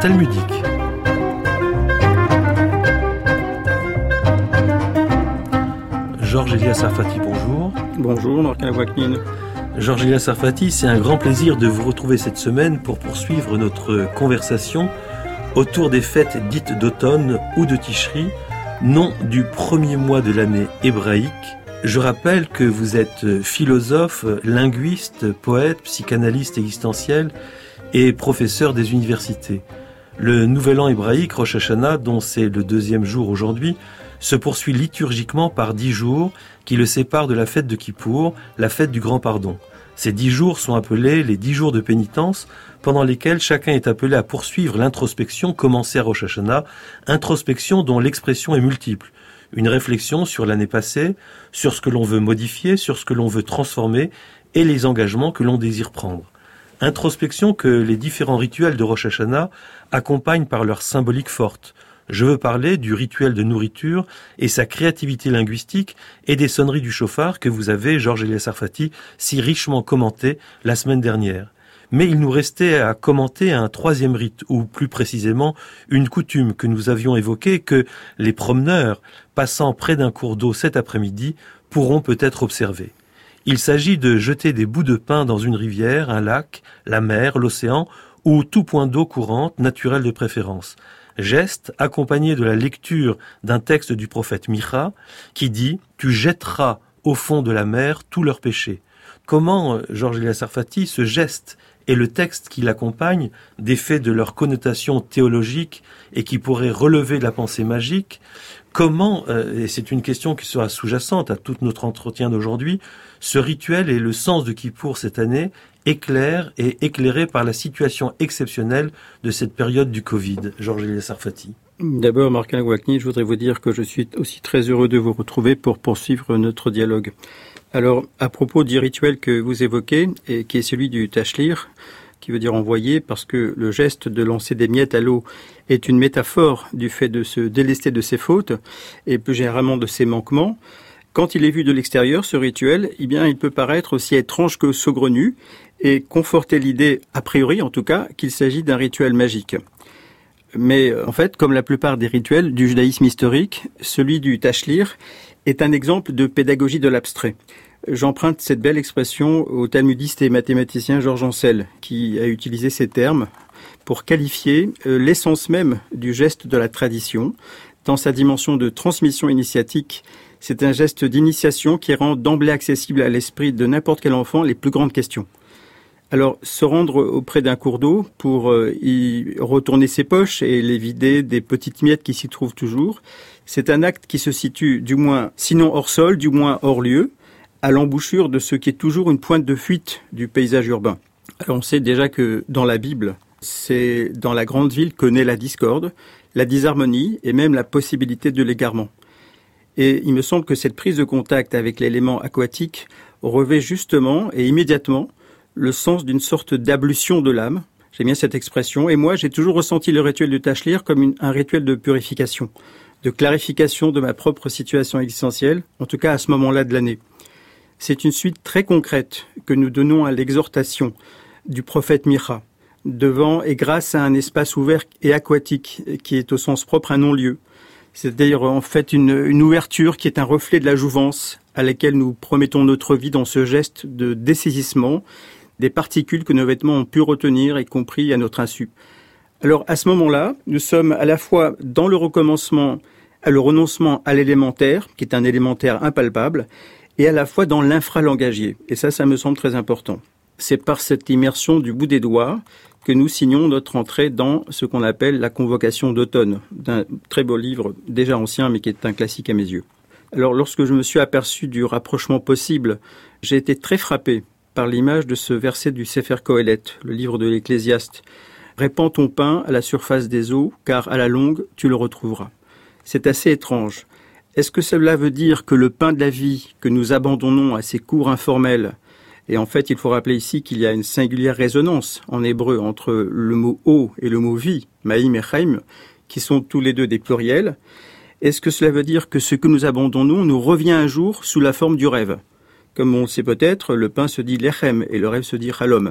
talmudique. Georges Elias Sarfati, bonjour. Bonjour, Marc Lavoine. Georges Elias Sarfati, c'est un grand plaisir de vous retrouver cette semaine pour poursuivre notre conversation autour des fêtes dites d'automne ou de Tishri, nom du premier mois de l'année hébraïque. Je rappelle que vous êtes philosophe, linguiste, poète, psychanalyste existentiel et professeur des universités. Le nouvel an hébraïque, Rosh Hashanah, dont c'est le deuxième jour aujourd'hui, se poursuit liturgiquement par 10 jours qui le séparent de la fête de Kippour, la fête du grand pardon. Ces 10 jours sont appelés les 10 jours de pénitence, pendant lesquels chacun est appelé à poursuivre l'introspection commencée à Rosh Hashanah, introspection dont l'expression est multiple. Une réflexion sur l'année passée, sur ce que l'on veut modifier, sur ce que l'on veut transformer et les engagements que l'on désire prendre. Introspection que les différents rituels de Rosh Hashanah accompagnent par leur symbolique forte. Je veux parler du rituel de nourriture et sa créativité linguistique et des sonneries du chauffard que vous avez, Georges Elias Sarfati, si richement commenté la semaine dernière. Mais il nous restait à commenter un troisième rite, ou plus précisément une coutume que nous avions évoquée que les promeneurs, passant près d'un cours d'eau cet après-midi, pourront peut-être observer. Il s'agit de jeter des bouts de pain dans une rivière, un lac, la mer, l'océan, ou tout point d'eau courante, naturelle de préférence. Geste accompagné de la lecture d'un texte du prophète Micha qui dit « Tu jetteras au fond de la mer tous leurs péchés ». Comment, Georges Elias Sarfati, ce geste et le texte qui l'accompagne, des faits de leur connotation théologique et qui pourrait relever de la pensée magique, comment, et c'est une question qui sera sous-jacente à tout notre entretien d'aujourd'hui, ce rituel et le sens de Kippour cette année éclaire et éclairé par la situation exceptionnelle de cette période du Covid. Georges Elias Sarfati. D'abord, Marc Lavoine, je voudrais vous dire que je suis aussi très heureux de vous retrouver pour poursuivre notre dialogue. Alors, à propos du rituel que vous évoquez, et qui est celui du tashlir, qui veut dire envoyer, parce que le geste de lancer des miettes à l'eau est une métaphore du fait de se délester de ses fautes, et plus généralement de ses manquements. Quand il est vu de l'extérieur, ce rituel, eh bien, il peut paraître aussi étrange que saugrenu, et conforter l'idée, a priori en tout cas, qu'il s'agit d'un rituel magique. Mais en fait, comme la plupart des rituels du judaïsme historique, celui du tashlir est un exemple de pédagogie de l'abstrait. J'emprunte cette belle expression au talmudiste et mathématicien Georges Ancel, qui a utilisé ces termes pour qualifier l'essence même du geste de la tradition. Dans sa dimension de transmission initiatique, c'est un geste d'initiation qui rend d'emblée accessible à l'esprit de n'importe quel enfant les plus grandes questions. Alors, se rendre auprès d'un cours d'eau pour y retourner ses poches et les vider des petites miettes qui s'y trouvent toujours, c'est un acte qui se situe du moins, sinon hors sol, du moins hors lieu, à l'embouchure de ce qui est toujours une pointe de fuite du paysage urbain. Alors, on sait déjà que dans la Bible, c'est dans la grande ville que naît la discorde, la disharmonie et même la possibilité de l'égarement. Et il me semble que cette prise de contact avec l'élément aquatique revêt justement et immédiatement le sens d'une sorte d'ablution de l'âme. J'aime bien cette expression. Et moi, j'ai toujours ressenti le rituel du tashlir comme un rituel de purification, de clarification de ma propre situation existentielle, en tout cas à ce moment-là de l'année. C'est une suite très concrète que nous donnons à l'exhortation du prophète Micha, devant et grâce à un espace ouvert et aquatique qui est au sens propre un non-lieu. C'est-à-dire en fait une ouverture qui est un reflet de la jouvence à laquelle nous promettons notre vie dans ce geste de dessaisissement des particules que nos vêtements ont pu retenir et compris à notre insu. Alors à ce moment-là, nous sommes à la fois dans le recommencement, le renoncement à l'élémentaire, qui est un élémentaire impalpable, et à la fois dans l'infralangagier. Et ça me semble très important. C'est par cette immersion du bout des doigts que nous signons notre entrée dans ce qu'on appelle la convocation d'automne, d'un très beau livre, déjà ancien, mais qui est un classique à mes yeux. Alors, lorsque je me suis aperçu du rapprochement possible, j'ai été très frappé par l'image de ce verset du Sefer Kohelet, le livre de l'Ecclésiaste. « Répands ton pain à la surface des eaux, car à la longue, tu le retrouveras. » C'est assez étrange. Est-ce que cela veut dire que le pain de la vie que nous abandonnons à ces cours informels, et en fait, il faut rappeler ici qu'il y a une singulière résonance en hébreu entre le mot « eau » et le mot « vie », « maïm » et « chaim », qui sont tous les deux des pluriels. Est-ce que cela veut dire que ce que nous abandonnons nous revient un jour sous la forme du rêve ? Comme on le sait peut-être, le pain se dit lechem et le rêve se dit halom.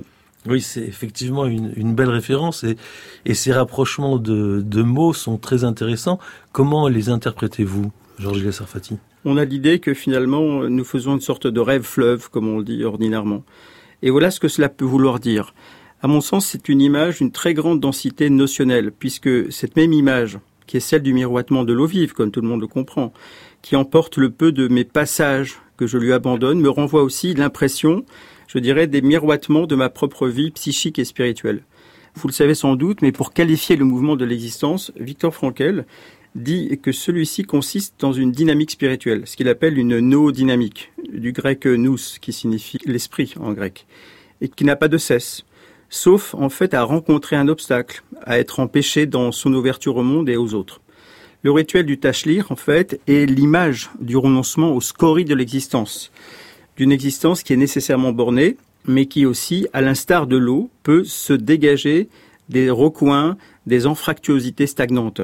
Oui, c'est effectivement une belle référence et ces rapprochements de mots sont très intéressants. Comment les interprétez-vous, Georges Elia Sarfati? On a l'idée que finalement, nous faisons une sorte de rêve-fleuve, comme on le dit ordinairement. Et voilà ce que cela peut vouloir dire. À mon sens, c'est une image d'une très grande densité notionnelle, puisque cette même image, qui est celle du miroitement de l'eau vive, comme tout le monde le comprend, qui emporte le peu de mes passages que je lui abandonne, me renvoie aussi l'impression, je dirais, des miroitements de ma propre vie psychique et spirituelle. Vous le savez sans doute, mais pour qualifier le mouvement de l'existence, Viktor Frankl dit que celui-ci consiste dans une dynamique spirituelle, ce qu'il appelle une noodynamique, du grec nous, qui signifie l'esprit en grec, et qui n'a pas de cesse, sauf en fait à rencontrer un obstacle, à être empêché dans son ouverture au monde et aux autres. Le rituel du tashlir, en fait, est l'image du renoncement aux scories de l'existence, d'une existence qui est nécessairement bornée, mais qui aussi, à l'instar de l'eau, peut se dégager des recoins, des anfractuosités stagnantes.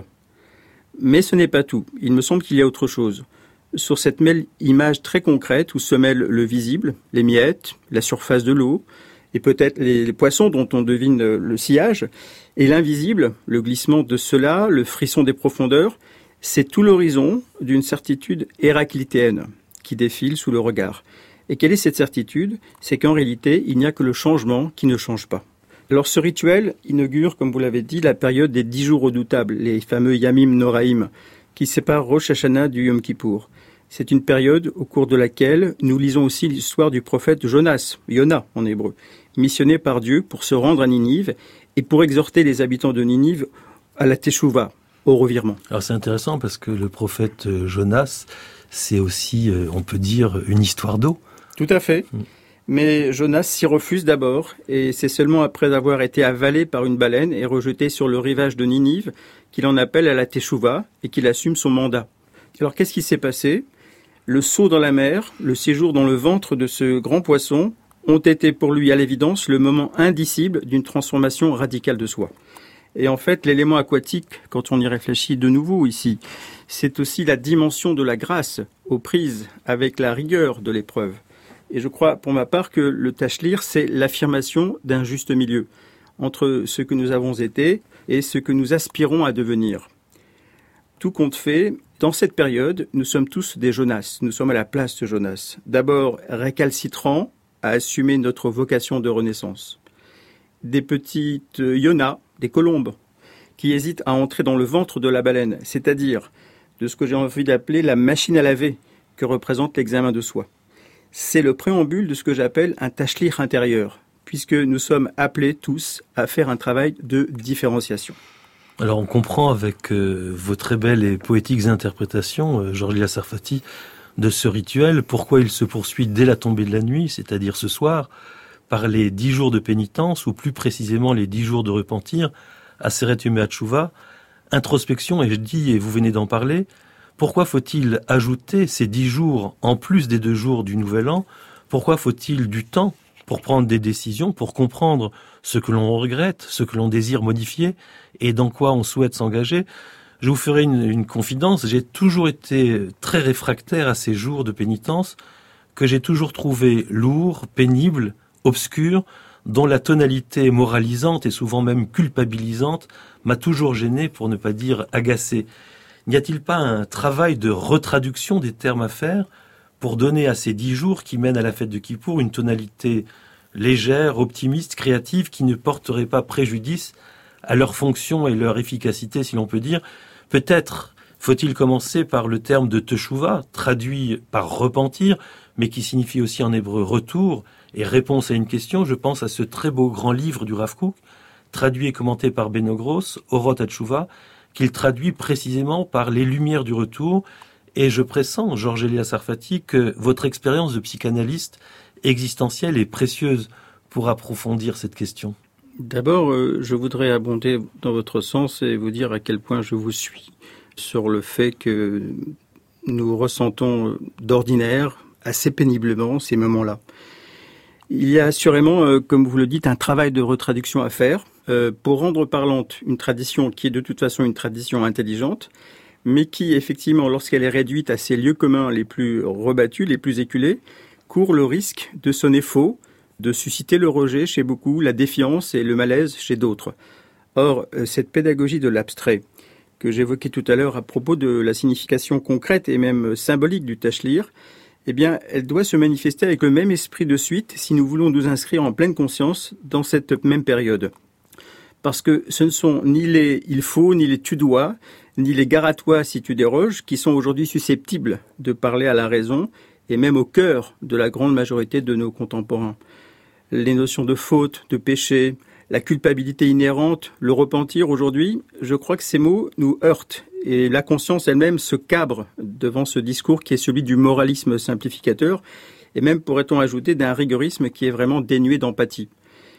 Mais ce n'est pas tout. Il me semble qu'il y a autre chose. Sur cette image très concrète où se mêlent le visible, les miettes, la surface de l'eau, et peut-être les poissons dont on devine le sillage, et l'invisible, le glissement de cela, le frisson des profondeurs, c'est tout l'horizon d'une certitude héraclitéenne qui défile sous le regard. Et quelle est cette certitude? C'est qu'en réalité, il n'y a que le changement qui ne change pas. Alors ce rituel inaugure, comme vous l'avez dit, la période des 10 jours redoutables, les fameux Yamim Noraïm, qui séparent Rosh Hashanah du Yom Kippour. C'est une période au cours de laquelle nous lisons aussi l'histoire du prophète Jonas, Yona en hébreu, missionné par Dieu pour se rendre à Ninive et pour exhorter les habitants de Ninive à la Teshuvah, au revirement. Alors c'est intéressant parce que le prophète Jonas, c'est aussi, on peut dire, une histoire d'eau. Tout à fait. Mais Jonas s'y refuse d'abord, et c'est seulement après avoir été avalé par une baleine et rejeté sur le rivage de Ninive qu'il en appelle à la Teshuvah et qu'il assume son mandat. Alors qu'est-ce qui s'est passé? Le saut dans la mer, le séjour dans le ventre de ce grand poisson ont été pour lui à l'évidence le moment indicible d'une transformation radicale de soi. Et en fait, l'élément aquatique, quand on y réfléchit de nouveau ici, c'est aussi la dimension de la grâce aux prises avec la rigueur de l'épreuve. Et je crois, pour ma part, que le tashlir, c'est l'affirmation d'un juste milieu entre ce que nous avons été et ce que nous aspirons à devenir. Tout compte fait, dans cette période, nous sommes tous des Jonas. Nous sommes à la place de Jonas. D'abord, récalcitrants à assumer notre vocation de renaissance. Des petites Yona, des colombes, qui hésitent à entrer dans le ventre de la baleine, c'est-à-dire de ce que j'ai envie d'appeler la machine à laver que représente l'examen de soi. C'est le préambule de ce que j'appelle un tashlir intérieur, puisque nous sommes appelés tous à faire un travail de différenciation. Alors on comprend avec vos très belles et poétiques interprétations, Georges Elia Sarfati, de ce rituel, pourquoi il se poursuit dès la tombée de la nuit, c'est-à-dire ce soir, par les 10 jours de pénitence, ou plus précisément les 10 jours de repentir, Aseret Yemei HaTeshuvah, introspection, et je dis, et vous venez d'en parler, pourquoi faut-il ajouter ces 10 jours en plus des 2 jours du Nouvel An? Pourquoi faut-il du temps pour prendre des décisions, pour comprendre ce que l'on regrette, ce que l'on désire modifier et dans quoi on souhaite s'engager? Je vous ferai une confidence, j'ai toujours été très réfractaire à ces jours de pénitence que j'ai toujours trouvé lourds, pénibles, obscurs, dont la tonalité moralisante et souvent même culpabilisante m'a toujours gêné, pour ne pas dire agacé. N'y a-t-il pas un travail de retraduction des termes à faire pour donner à ces 10 jours qui mènent à la fête de Kippour une tonalité légère, optimiste, créative, qui ne porterait pas préjudice à leur fonction et leur efficacité, si l'on peut dire? Peut-être faut-il commencer par le terme de Teshuvah, traduit par repentir, mais qui signifie aussi en hébreu retour et réponse à une question. Je pense à ce très beau grand livre du Rav Kook, traduit et commenté par Beno Gross, Orot HaTeshuvah, qu'il traduit précisément par les lumières du retour. Et je pressens, Georges Elia Sarfati, que votre expérience de psychanalyste existentielle est précieuse pour approfondir cette question. D'abord, je voudrais abonder dans votre sens et vous dire à quel point je vous suis sur le fait que nous ressentons d'ordinaire, assez péniblement, ces moments-là. Il y a assurément, comme vous le dites, un travail de retraduction à faire pour rendre parlante une tradition qui est de toute façon une tradition intelligente, mais qui, effectivement, lorsqu'elle est réduite à ses lieux communs les plus rebattus, les plus éculés, court le risque de sonner faux, de susciter le rejet chez beaucoup, la défiance et le malaise chez d'autres. Or, cette pédagogie de l'abstrait, que j'évoquais tout à l'heure à propos de la signification concrète et même symbolique du tashlir, eh bien, elle doit se manifester avec le même esprit de suite si nous voulons nous inscrire en pleine conscience dans cette même période. Parce que ce ne sont ni les « il faut », ni les « tu dois », ni les « gare à toi si tu déroges » qui sont aujourd'hui susceptibles de parler à la raison et même au cœur de la grande majorité de nos contemporains. Les notions de faute, de péché, la culpabilité inhérente, le repentir aujourd'hui, je crois que ces mots nous heurtent et la conscience elle-même se cabre devant ce discours qui est celui du moralisme simplificateur et même, pourrait-on ajouter, d'un rigorisme qui est vraiment dénué d'empathie.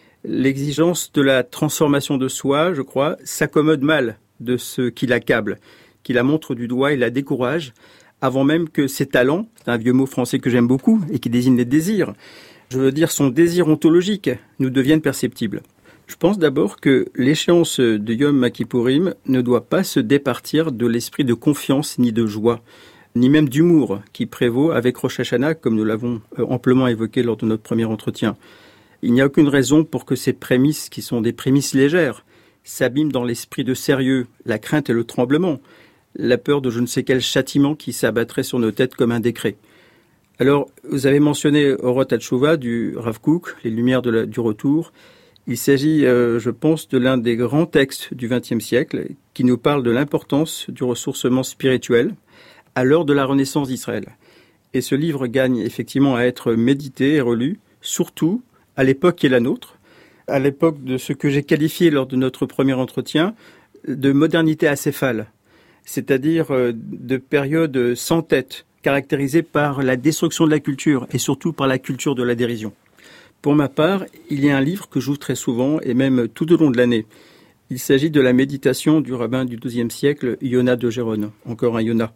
L'exigence de la transformation de soi, je crois, s'accommode mal de ce qui l'accable, qui la montre du doigt et la décourage, avant même que ses talents, c'est un vieux mot français que j'aime beaucoup et qui désigne les désirs, je veux dire son désir ontologique, nous deviennent perceptibles. Je pense d'abord que l'échéance de Yom Kippourim ne doit pas se départir de l'esprit de confiance ni de joie, ni même d'humour qui prévaut avec Rosh Hashanah, comme nous l'avons amplement évoqué lors de notre premier entretien. Il n'y a aucune raison pour que ces prémices, qui sont des prémices légères, s'abîment dans l'esprit de sérieux, la crainte et le tremblement, la peur de je ne sais quel châtiment qui s'abattrait sur nos têtes comme un décret. Alors, vous avez mentionné Orot HaTshuva du Rav Kook, les lumières du retour. Il s'agit, je pense, de l'un des grands textes du XXe siècle qui nous parle de l'importance du ressourcement spirituel à l'heure de la Renaissance d'Israël. Et ce livre gagne effectivement à être médité et relu, surtout à l'époque qui est la nôtre, à l'époque de ce que j'ai qualifié lors de notre premier entretien de modernité acéphale, c'est-à-dire de période sans tête, caractérisée par la destruction de la culture et surtout par la culture de la dérision. Pour ma part, il y a un livre que j'ouvre très souvent et même tout au long de l'année. Il s'agit de la méditation du rabbin du XIIe siècle, Yonah de Gérone, encore un Yonah.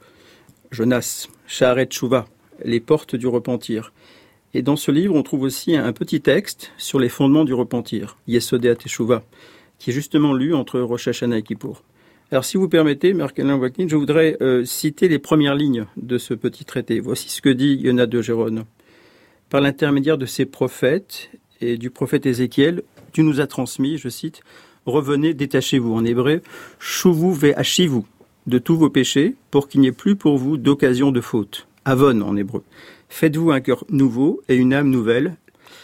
Jonas, Sha'aret Tshuva, les portes du repentir. Et dans ce livre, on trouve aussi un petit texte sur les fondements du repentir, Yesodei HaTeshuvah, qui est justement lu entre Rosh Hashanah et Kippour. Alors si vous permettez, Marc-Alain Waknin, je voudrais citer les premières lignes de ce petit traité. Voici ce que dit Yonah de Gérone. Par l'intermédiaire de ses prophètes et du prophète Ézéchiel, tu nous as transmis, je cite, « Revenez, détachez-vous » en hébreu, « Shuvu ve'ashivu » de tous vos péchés, pour qu'il n'y ait plus pour vous d'occasion de faute. « Avon » en hébreu. « Faites-vous un cœur nouveau et une âme nouvelle. »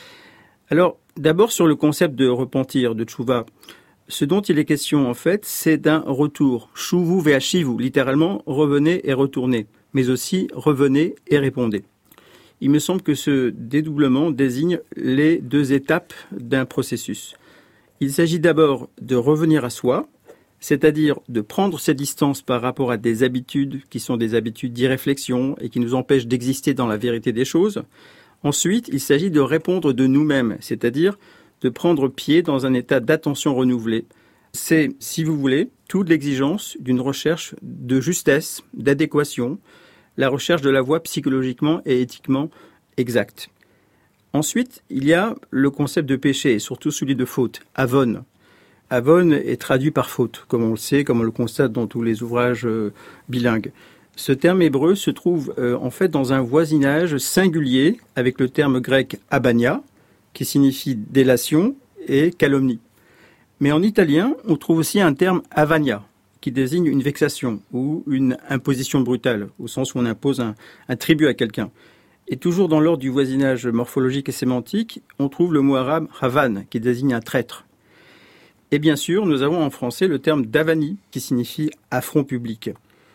Alors, d'abord sur le concept de repentir, de tshuva, ce dont il est question en fait, c'est d'un retour. « Shuvu ve'ashivu » littéralement « revenez et retournez », mais aussi « revenez et répondez ». Il me semble que ce dédoublement désigne les deux étapes d'un processus. Il s'agit d'abord de revenir à soi, c'est-à-dire de prendre ses distances par rapport à des habitudes qui sont des habitudes d'irréflexion et qui nous empêchent d'exister dans la vérité des choses. Ensuite, il s'agit de répondre de nous-mêmes, c'est-à-dire de prendre pied dans un état d'attention renouvelée. C'est, si vous voulez, toute l'exigence d'une recherche de justesse, d'adéquation, la recherche de la voie psychologiquement et éthiquement exacte. Ensuite, il y a le concept de péché, et surtout celui de faute, avon. Avon est traduit par faute, comme on le sait, comme on le constate dans tous les ouvrages bilingues. Ce terme hébreu se trouve en fait dans un voisinage singulier avec le terme grec abania, qui signifie délation et calomnie. Mais en italien, on trouve aussi un terme avania, qui désigne une vexation ou une imposition brutale, au sens où on impose un tribut à quelqu'un. Et toujours dans l'ordre du voisinage morphologique et sémantique, on trouve le mot arabe havan, qui désigne un traître. Et bien sûr, nous avons en français le terme davani, qui signifie affront public.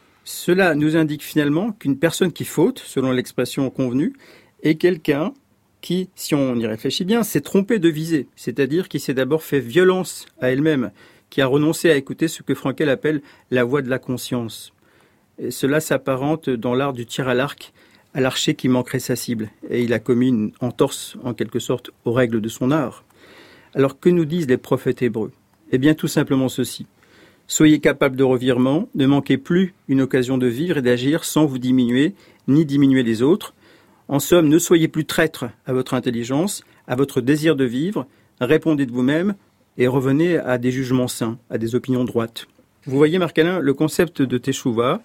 Cela nous indique finalement qu'une personne qui faute, selon l'expression convenue, est quelqu'un qui, si on y réfléchit bien, s'est trompé de visée, c'est-à-dire qui s'est d'abord fait violence à elle-même, qui a renoncé à écouter ce que Frankel appelle la voix de la conscience. Et cela s'apparente dans l'art du tir à l'arc à l'archer qui manquerait sa cible, et il a commis une entorse, en quelque sorte, aux règles de son art. Alors que nous disent les prophètes hébreux ? Eh bien tout simplement ceci. Soyez capables de revirement, ne manquez plus une occasion de vivre et d'agir sans vous diminuer, ni diminuer les autres. En somme, ne soyez plus traîtres à votre intelligence, à votre désir de vivre, répondez de vous-même, et revenez à des jugements sains, à des opinions droites. Vous voyez, Marc-Alain, le concept de Teshuvah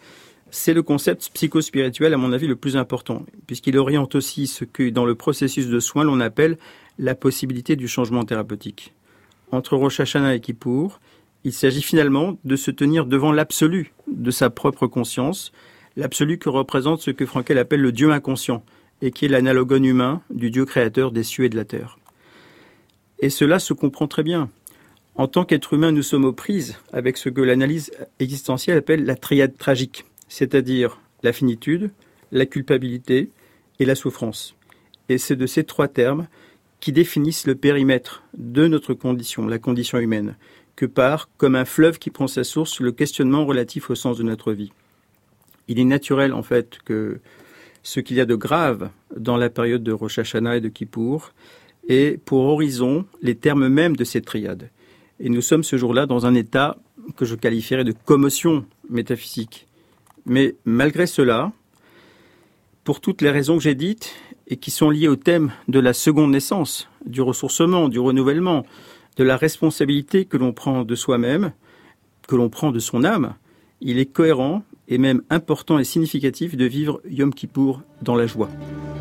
C'est le concept psychospirituel, à mon avis, le plus important, puisqu'il oriente aussi ce que, dans le processus de soins, l'on appelle la possibilité du changement thérapeutique. Entre Rosh Hashanah et Kippour, il s'agit finalement de se tenir devant l'absolu de sa propre conscience, l'absolu que représente ce que Frankl appelle le Dieu inconscient, et qui est l'analogone humain du Dieu créateur des cieux et de la terre. Et cela se comprend très bien. En tant qu'être humain, nous sommes aux prises avec ce que l'analyse existentielle appelle la triade tragique, c'est-à-dire la finitude, la culpabilité et la souffrance. Et c'est de ces trois termes qui définissent le périmètre de notre condition, la condition humaine, que part, comme un fleuve qui prend sa source, le questionnement relatif au sens de notre vie. Il est naturel, en fait, que ce qu'il y a de grave dans la période de Rosh Hashanah et de Kippour ait pour horizon les termes mêmes de cette triade. Et nous sommes ce jour-là dans un état que je qualifierais de commotion métaphysique. Mais malgré cela, pour toutes les raisons que j'ai dites et qui sont liées au thème de la seconde naissance, du ressourcement, du renouvellement, de la responsabilité que l'on prend de soi-même, que l'on prend de son âme, il est cohérent et même important et significatif de vivre Yom Kippour dans la joie.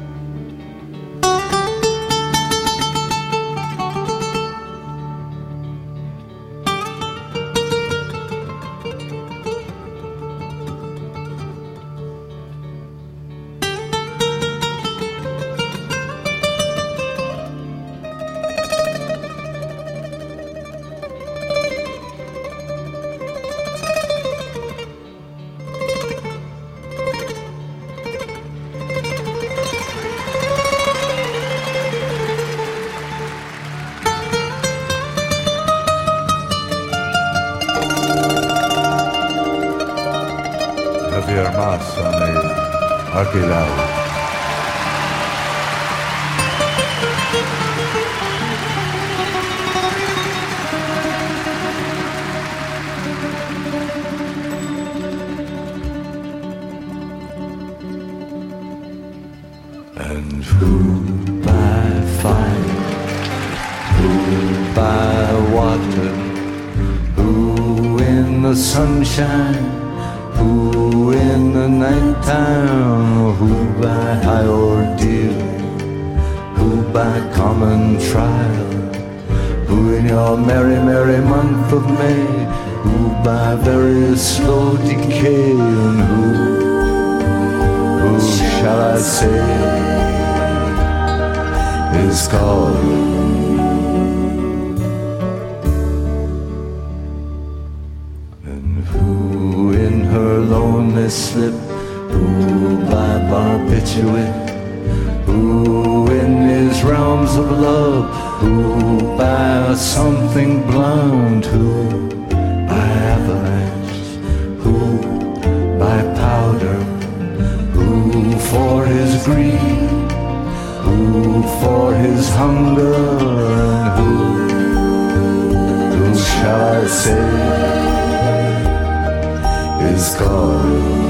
And who by fire, who by water, who in the sunshine, who in the nighttime, who by high ordeal, who by common trial, who in your merry, merry month of May, who by very slow decay, and who shall I say is gone? Slip, who by barbiturate, who in his realms of love, who by something blonde, who by avalanche, who by powder, who for his greed, who for his hunger, and who shall I say is gone?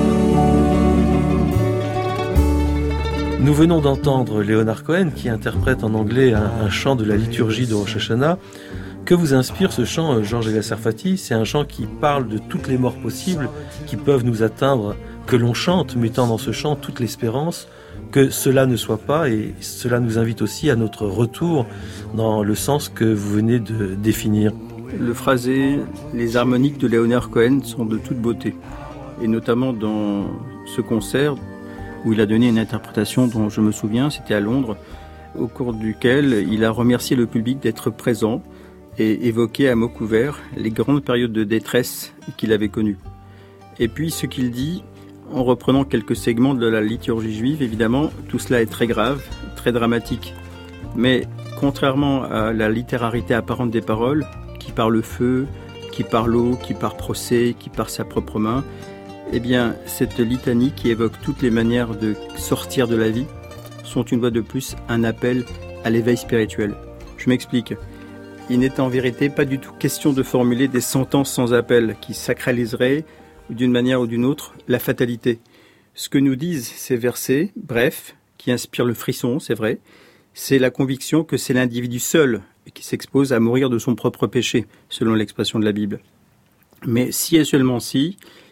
Nous venons d'entendre Leonard Cohen qui interprète en anglais un chant de la liturgie de Rosh Hashanah. Que vous inspire ce chant, Georges Elia-Sarfati? C'est un chant qui parle de toutes les morts possibles qui peuvent nous atteindre, que l'on chante, mettant dans ce chant toute l'espérance que cela ne soit pas, et cela nous invite aussi à notre retour dans le sens que vous venez de définir. Le phrasé, les harmoniques de Leonard Cohen sont de toute beauté, et notamment dans ce concert où il a donné une interprétation dont je me souviens, c'était à Londres, au cours duquel il a remercié le public d'être présent et évoqué à mots couverts les grandes périodes de détresse qu'il avait connues. Et puis ce qu'il dit, en reprenant quelques segments de la liturgie juive, évidemment, tout cela est très grave, très dramatique. Mais contrairement à la littérarité apparente des paroles, qui par le feu, qui par l'eau, qui par procès, qui par sa propre main, eh bien, cette litanie qui évoque toutes les manières de sortir de la vie sont une fois de plus un appel à l'éveil spirituel. Je m'explique. Il n'est en vérité pas du tout question de formuler des sentences sans appel qui sacraliseraient, d'une manière ou d'une autre, la fatalité. Ce que nous disent ces versets, brefs, qui inspirent le frisson, c'est vrai, c'est la conviction que c'est l'individu seul qui s'expose à mourir de son propre péché, selon l'expression de la Bible. Mais si et seulement si,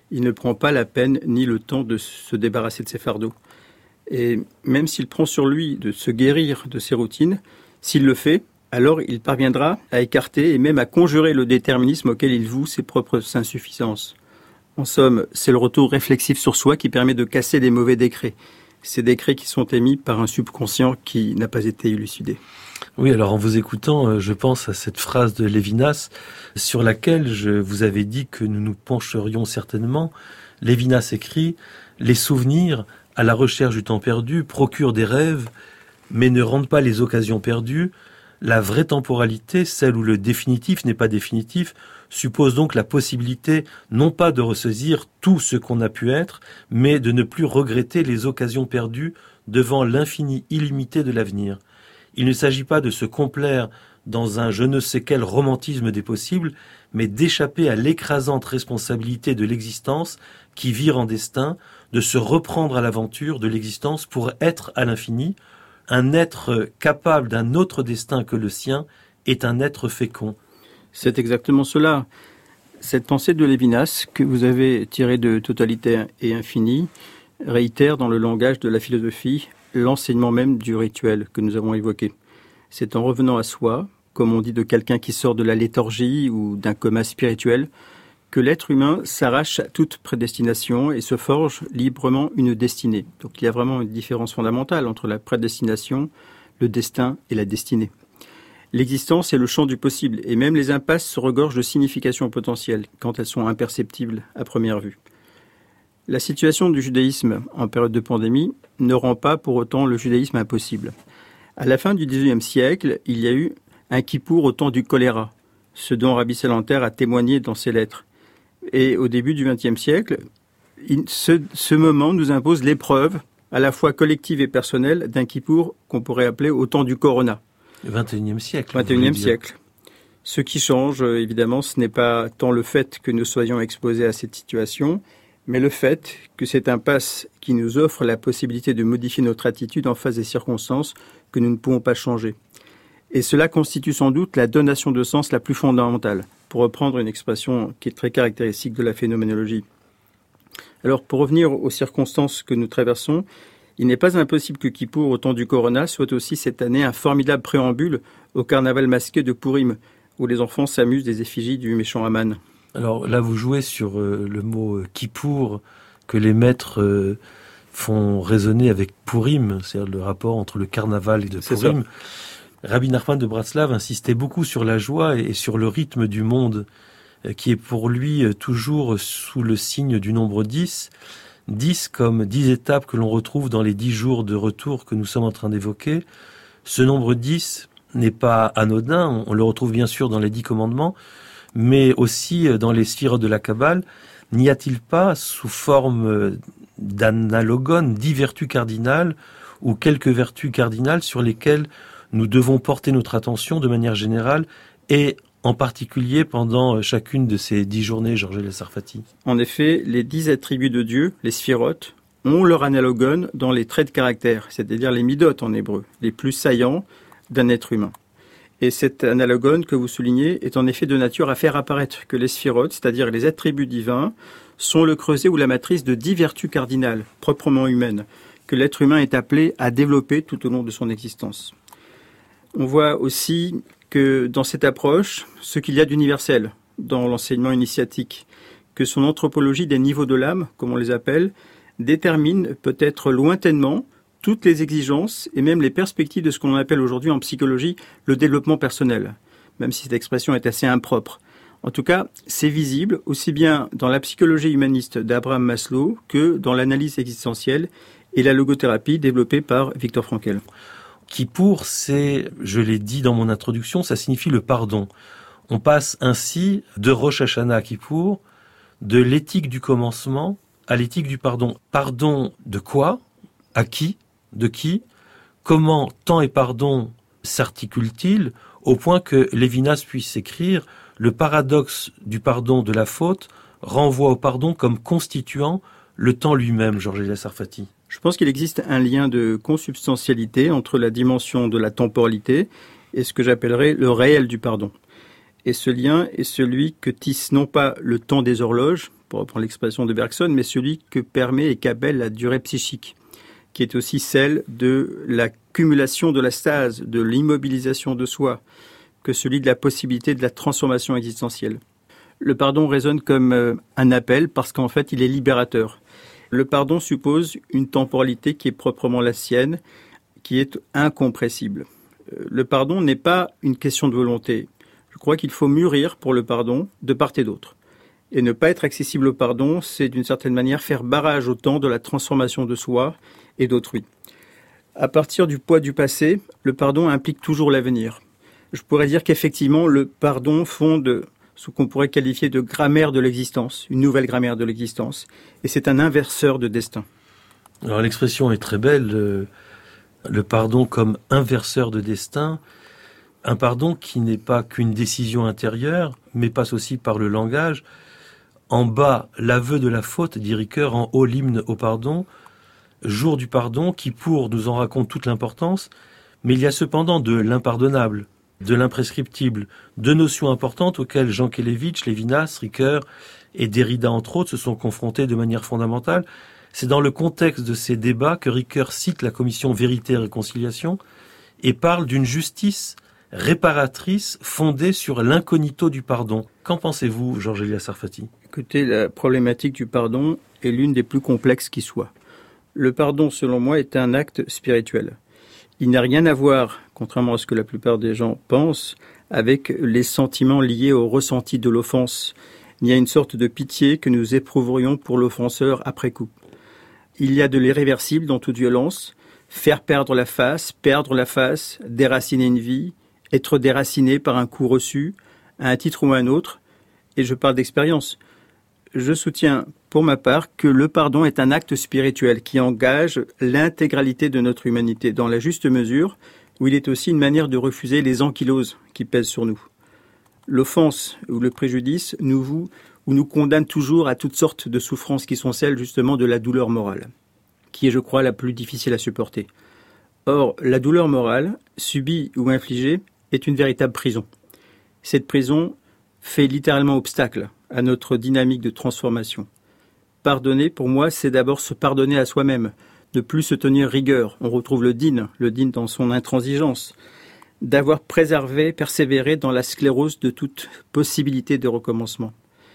il ne prend pas la peine ni le temps de se débarrasser de ses fardeaux. Et même s'il prend sur lui de se guérir de ses routines, s'il le fait, alors il parviendra à écarter et même à conjurer le déterminisme auquel il voue ses propres insuffisances. En somme, c'est le retour réflexif sur soi qui permet de casser les mauvais décrets. Ces décrets qui sont émis par un subconscient qui n'a pas été élucidé. Oui, alors en vous écoutant, je pense à cette phrase de Lévinas sur laquelle je vous avais dit que nous nous pencherions certainement. Lévinas écrit « Les souvenirs, à la recherche du temps perdu, procurent des rêves, mais ne rendent pas les occasions perdues. La vraie temporalité, celle où le définitif n'est pas définitif, suppose donc la possibilité non pas de ressaisir tout ce qu'on a pu être, mais de ne plus regretter les occasions perdues devant l'infini illimité de l'avenir. Il ne s'agit pas de se complaire dans un je ne sais quel romantisme des possibles, mais d'échapper à l'écrasante responsabilité de l'existence qui vire en destin, de se reprendre à l'aventure de l'existence pour être à l'infini. Un être capable d'un autre destin que le sien est un être fécond. » C'est exactement cela. Cette pensée de Lévinas, que vous avez tirée de Totalitaire et Infini, réitère dans le langage de la philosophie l'enseignement même du rituel que nous avons évoqué. C'est en revenant à soi, comme on dit de quelqu'un qui sort de la léthargie ou d'un coma spirituel, que l'être humain s'arrache à toute prédestination et se forge librement une destinée. Donc il y a vraiment une différence fondamentale entre la prédestination, le destin et la destinée. L'existence est le champ du possible, et même les impasses se regorgent de significations potentielles, quand elles sont imperceptibles à première vue. La situation du judaïsme en période de pandémie ne rend pas pour autant le judaïsme impossible. À la fin du XIXe siècle, il y a eu un Kippour au temps du choléra, ce dont Rabbi Salanter a témoigné dans ses lettres. Et au début du XXe siècle, ce moment nous impose l'épreuve, à la fois collective et personnelle, d'un Kippour qu'on pourrait appeler au temps du corona. Le XXIe siècle. XXIe siècle. Ce qui change, évidemment, ce n'est pas tant le fait que nous soyons exposés à cette situation, mais le fait que cette impasse qui nous offre la possibilité de modifier notre attitude en face des circonstances que nous ne pouvons pas changer. Et cela constitue sans doute la donation de sens la plus fondamentale, pour reprendre une expression qui est très caractéristique de la phénoménologie. Alors, pour revenir aux circonstances que nous traversons, il n'est pas impossible que Kippour, au temps du Corona, soit aussi cette année un formidable préambule au carnaval masqué de Pourim, où les enfants s'amusent des effigies du méchant Haman. Alors là, vous jouez sur le mot Kippour, que les maîtres font résonner avec Pourim, c'est-à-dire le rapport entre le carnaval et de Pourim. Rabbi Nachman de Bratslav insistait beaucoup sur la joie et sur le rythme du monde, qui est pour lui toujours sous le signe du nombre 10. 10 comme 10 étapes que l'on retrouve dans les 10 jours de retour que nous sommes en train d'évoquer. Ce nombre 10 n'est pas anodin, on le retrouve bien sûr dans les 10 commandements, mais aussi dans les sphirotes de la Kabbale. N'y a-t-il pas, sous forme d'analogone, 10 vertus cardinales ou quelques vertus cardinales sur lesquelles nous devons porter notre attention de manière générale et en particulier pendant chacune de ces 10 journées, Georges El-Sarfati? En effet, les 10 attributs de Dieu, les sphirotes, ont leur analogone dans les traits de caractère, c'est-à-dire les midot en hébreu, les plus saillants d'un être humain. Et cet analogone que vous soulignez est en effet de nature à faire apparaître que les sphirotes, c'est-à-dire les attributs divins, sont le creuset ou la matrice de 10 vertus cardinales, proprement humaines, que l'être humain est appelé à développer tout au long de son existence. On voit aussi que dans cette approche, ce qu'il y a d'universel dans l'enseignement initiatique, que son anthropologie des niveaux de l'âme, comme on les appelle, détermine peut-être lointainement toutes les exigences et même les perspectives de ce qu'on appelle aujourd'hui en psychologie le développement personnel, même si cette expression est assez impropre. En tout cas, c'est visible aussi bien dans la psychologie humaniste d'Abraham Maslow que dans l'analyse existentielle et la logothérapie développée par Viktor Frankl. Kippour, c'est, je l'ai dit dans mon introduction, ça signifie le pardon. On passe ainsi de Rosh Hashanah à Kippour, de l'éthique du commencement à l'éthique du pardon. Pardon de quoi? À qui? De qui? Comment temps et pardon s'articulent-ils au point que Lévinas puisse écrire « Le paradoxe du pardon de la faute renvoie au pardon comme constituant le temps lui-même », Georges El-Sarfati. Je pense qu'il existe un lien de consubstantialité entre la dimension de la temporalité et ce que j'appellerais le réel du pardon. Et ce lien est celui que tisse non pas le temps des horloges, pour reprendre l'expression de Bergson, mais celui que permet et qu'appelle la durée psychique, qui est aussi celle de l'accumulation de la stase, de l'immobilisation de soi, que celui de la possibilité de la transformation existentielle. Le pardon résonne comme un appel parce qu'en fait, il est libérateur. Le pardon suppose une temporalité qui est proprement la sienne, qui est incompressible. Le pardon n'est pas une question de volonté. Je crois qu'il faut mûrir pour le pardon de part et d'autre. Et ne pas être accessible au pardon, c'est d'une certaine manière faire barrage au temps de la transformation de soi et d'autrui. À partir du poids du passé, le pardon implique toujours l'avenir. Je pourrais dire qu'effectivement, le pardon fonde ce qu'on pourrait qualifier de grammaire de l'existence, une nouvelle grammaire de l'existence, et c'est un inverseur de destin. Alors l'expression est très belle, le pardon comme inverseur de destin, un pardon qui n'est pas qu'une décision intérieure, mais passe aussi par le langage. En bas, l'aveu de la faute, dit Ricoeur, en haut, l'hymne au pardon, jour du pardon, qui pour nous en raconte toute l'importance, mais il y a cependant de l'impardonnable, de l'imprescriptible, deux notions importantes auxquelles Jean Kelevitch, Lévinas, Ricoeur et Derrida, entre autres, se sont confrontés de manière fondamentale. C'est dans le contexte de ces débats que Ricoeur cite la commission Vérité et Réconciliation et parle d'une justice réparatrice fondée sur l'incognito du pardon. Qu'en pensez-vous, Georges Elias Sarfati ? Écoutez, la problématique du pardon est l'une des plus complexes qui soit. Le pardon, selon moi, est un acte spirituel. Il n'a rien à voir, contrairement à ce que la plupart des gens pensent, avec les sentiments liés au ressenti de l'offense. Il y a une sorte de pitié que nous éprouverions pour l'offenseur après coup. Il y a de l'irréversible dans toute violence, faire perdre la face, déraciner une vie, être déraciné par un coup reçu, à un titre ou à un autre, et je parle d'expérience. Je soutiens, pour ma part, que le pardon est un acte spirituel qui engage l'intégralité de notre humanité dans la juste mesure, où il est aussi une manière de refuser les ankyloses qui pèsent sur nous. L'offense ou le préjudice nous condamne toujours à toutes sortes de souffrances qui sont celles justement de la douleur morale, qui est, je crois, la plus difficile à supporter. Or, la douleur morale, subie ou infligée, est une véritable prison. Cette prison fait littéralement obstacle à notre dynamique de transformation. Pardonner, pour moi, c'est d'abord se pardonner à soi-même, ne plus se tenir rigueur. On retrouve le dîne dans son intransigeance, d'avoir persévéré dans la sclérose de toute possibilité de recommencement.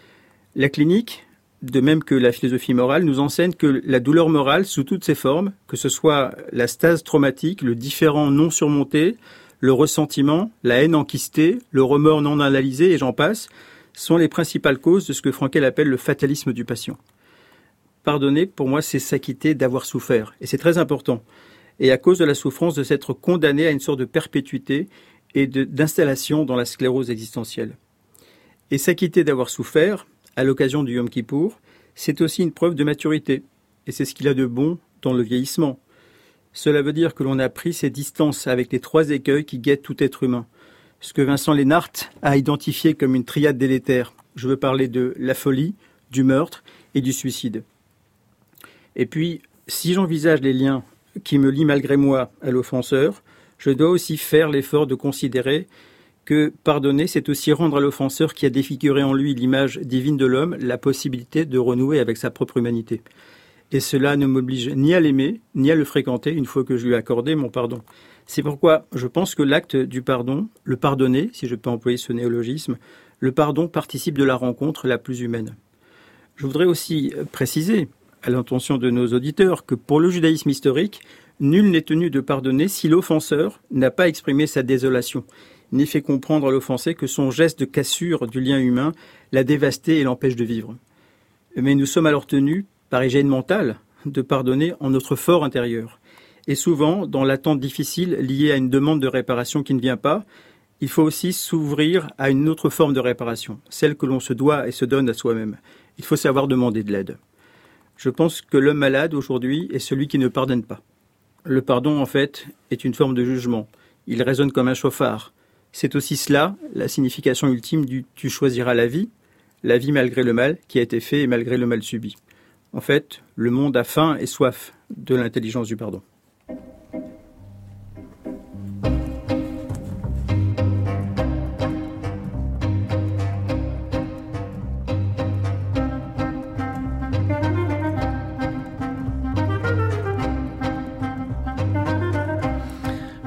La clinique, de même que la philosophie morale, nous enseigne que la douleur morale, sous toutes ses formes, que ce soit la stase traumatique, le différend non surmonté, le ressentiment, la haine enquistée, le remords non analysé, et j'en passe, sont les principales causes de ce que Frankl appelle le fatalisme du patient. Pardonner, pour moi, c'est s'acquitter d'avoir souffert, et c'est très important. Et à cause de la souffrance, de s'être condamné à une sorte de perpétuité et d'installation dans la sclérose existentielle. Et s'acquitter d'avoir souffert, à l'occasion du Yom Kippour, c'est aussi une preuve de maturité. Et c'est ce qu'il y a de bon dans le vieillissement. Cela veut dire que l'on a pris ses distances avec les trois écueils qui guettent tout être humain. Ce que Vincent Lénart a identifié comme une triade délétère. Je veux parler de la folie, du meurtre et du suicide. Et puis, si j'envisage les liens qui me lient malgré moi à l'offenseur, je dois aussi faire l'effort de considérer que pardonner, c'est aussi rendre à l'offenseur qui a défiguré en lui l'image divine de l'homme la possibilité de renouer avec sa propre humanité. Et cela ne m'oblige ni à l'aimer, ni à le fréquenter une fois que je lui ai accordé mon pardon. C'est pourquoi je pense que l'acte du pardon, le pardonner, si je peux employer ce néologisme, le pardon participe de la rencontre la plus humaine. Je voudrais aussi préciser, à l'intention de nos auditeurs, que pour le judaïsme historique, nul n'est tenu de pardonner si l'offenseur n'a pas exprimé sa désolation, ni fait comprendre à l'offensé que son geste de cassure du lien humain l'a dévasté et l'empêche de vivre. Mais nous sommes alors tenus, par hygiène mentale, de pardonner en notre fort intérieur. Et souvent, dans l'attente difficile liée à une demande de réparation qui ne vient pas, il faut aussi s'ouvrir à une autre forme de réparation, celle que l'on se doit et se donne à soi-même. Il faut savoir demander de l'aide. Je pense que l'homme malade aujourd'hui est celui qui ne pardonne pas. Le pardon, en fait, est une forme de jugement. Il résonne comme un chauffard. C'est aussi cela, la signification ultime du « tu choisiras la vie » malgré le mal qui a été fait et malgré le mal subi. En fait, le monde a faim et soif de l'intelligence du pardon.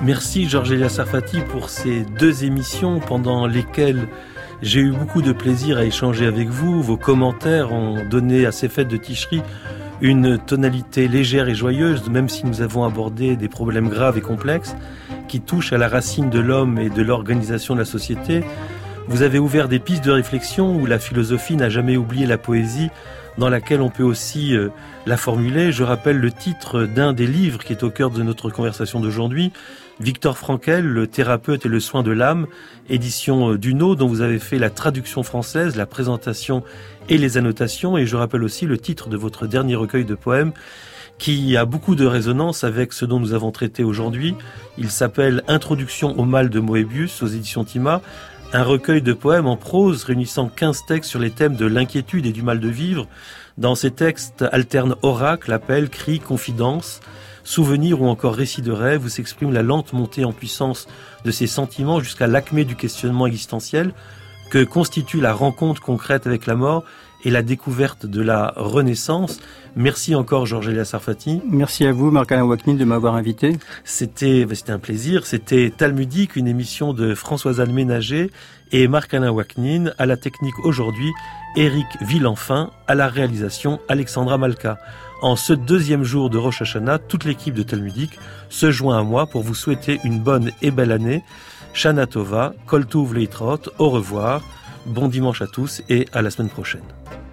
Merci Georges Elias Sarfati pour ces 2 émissions pendant lesquelles j'ai eu beaucoup de plaisir à échanger avec vous. Vos commentaires ont donné à ces fêtes de Tishri une tonalité légère et joyeuse, même si nous avons abordé des problèmes graves et complexes qui touchent à la racine de l'homme et de l'organisation de la société. Vous avez ouvert des pistes de réflexion où la philosophie n'a jamais oublié la poésie, dans laquelle on peut aussi la formuler. Je rappelle le titre d'un des livres qui est au cœur de notre conversation d'aujourd'hui, Viktor Frankl, Le thérapeute et le soin de l'âme, édition Duno, dont vous avez fait la traduction française, la présentation et les annotations. Et je rappelle aussi le titre de votre dernier recueil de poèmes, qui a beaucoup de résonance avec ce dont nous avons traité aujourd'hui. Il s'appelle Introduction au mal de Moebius, aux éditions Tima, un recueil de poèmes en prose réunissant 15 textes sur les thèmes de l'inquiétude et du mal de vivre. Dans ces textes alternent oracles, appels, cris, confidences, souvenirs ou encore récits de rêves, où s'exprime la lente montée en puissance de ces sentiments jusqu'à l'acmé du questionnement existentiel que constitue la rencontre concrète avec la mort et la découverte de la renaissance. Merci encore Georges Elias Sarfati. Merci à vous Marc-Alain Ouaknin de m'avoir invité. C'était un plaisir. C'était Talmudique, une émission de Françoise-Anne Ménager et Marc-Alain Ouaknin. À la technique aujourd'hui, Éric Villenfin. À la réalisation, Alexandra Malka. En ce 2e jour de Rosh Hashanah, toute l'équipe de Talmudique se joint à moi pour vous souhaiter une bonne et belle année. Shana Tova, Kol Tuv Leitrot, au revoir, bon dimanche à tous et à la semaine prochaine.